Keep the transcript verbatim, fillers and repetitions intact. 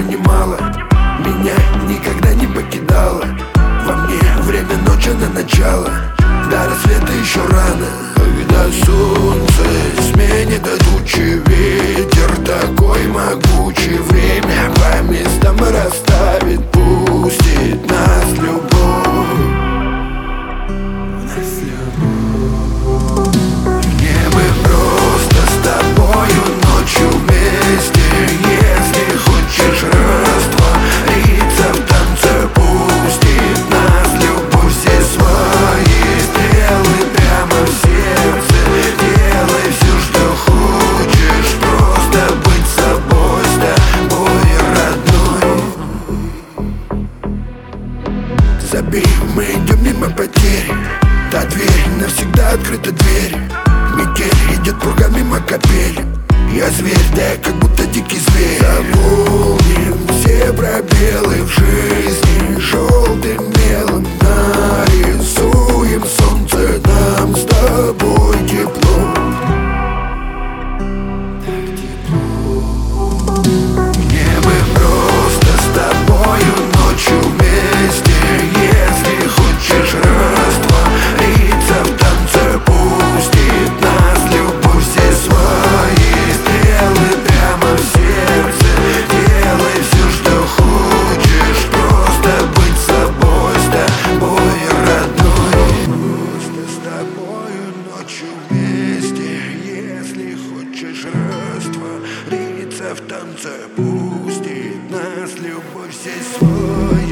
понимала, меня никогда не покидала. Во мне время ночи на начало, до рассвета еще рано. Когда солнце сменит тучи, ветер такой могучий, время по местам расставит, пустит нас в любовь. Нас любовь. Мне бы просто с тобою ночью вместе, если хочешь раствориться в танце, пустит нас любовь все свои стрелы прямо в сердце. Делай все, что хочешь, просто быть собой, с тобой, родной. Забей, мы идем мимо потерь, та дверь навсегда открыта, дверь. Метель идет пурга мимо капель. Я зверь, да я как будто дикий зверь. Заполним все пробелы в жизни желтым мелом, нарисуем солнце, нам с тобой тепло. Так тепло. Мне бы просто с тобою ночью вместе, если хочешь раствориться в танце, пустит нас любовь все свои стрелы прямо в сердце. Делай все, что хочешь, просто быть собой, с тобой, родной. Просто с тобою ночью вместе, если хочешь раствориться в танце, пустит нас любовь всей своей.